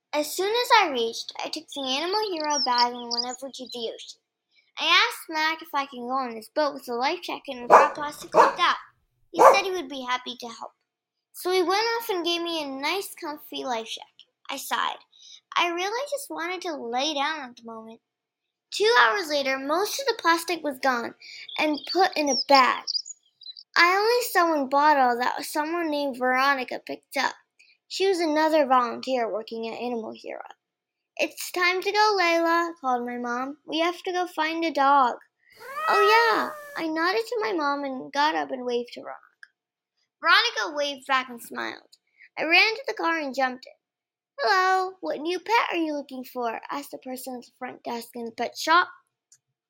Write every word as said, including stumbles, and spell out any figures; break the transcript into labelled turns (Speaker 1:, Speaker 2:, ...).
Speaker 1: As soon as I reached, I took the Animal Hero bag and went over to the ocean. I asked Mac if I could go on his boat with a life jacket and brown plastic like that. He said he would be happy to help. So he went off and gave me a nice, comfy life jacket. I sighed. I really just wanted to lay down at the moment. Two hours later, most of the plastic was gone and put in a bag. I only saw one bottle that someone named Veronica picked up. She was another volunteer working at Animal Hero. "It's time to go, Layla," called my mom. "We have to go find a dog." "Oh, yeah." I nodded to my mom and got up and waved to Veronica. Veronica waved back and smiled. I ran to the car and jumped in. "Hello, what new pet are you looking for?" asked the person at the front desk in the pet shop.